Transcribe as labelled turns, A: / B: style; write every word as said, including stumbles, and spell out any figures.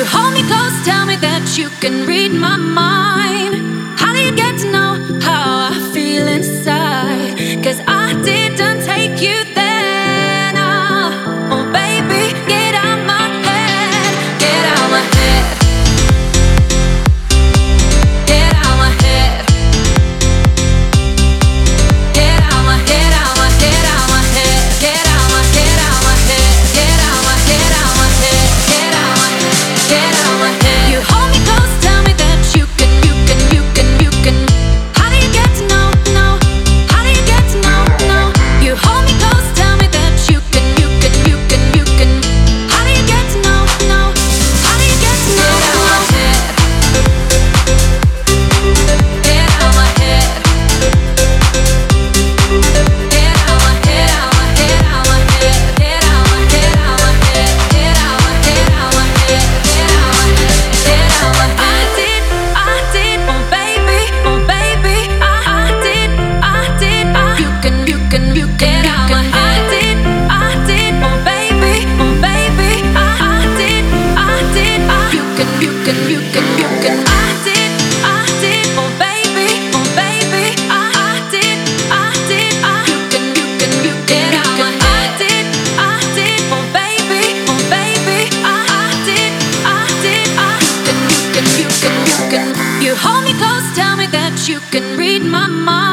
A: hold me close, tell me that you can read my mind. How do you get to know how I feel inside? 'Cause I didn't take you there. Nah. Oh baby, get out my head, get out my head, get out my head, get out my head, out my head, out my head, get out my head, out my head, get out my head, out my head, get out my head, get out my head. You hold me close, tell me that you can, you can, you can, you can. How do you get to know, know? How do you get to know, know? You hold me close, tell me that you can, you can, you can, you can. How do you get to know, know? How do you get to know? Get out my head, get out my head, out my head, out my head, get out my head, out my head, get out my head, out my head, get out my head, get out my head. I did, I did, oh baby, oh baby, I, I did, I did, I. You can, you can, you can, get out my head. I did, I did, oh baby, oh baby, I, I did, I did, I. You can, you can, you can, you can. I did, I did, oh baby, oh baby, I, I did, I did, I. You can, you can, you can, get out my head. I did, I did, oh baby, oh baby, I, I did, I did, I. You can, you can, you can, you can. You hold me close, tell me that you can read my mind.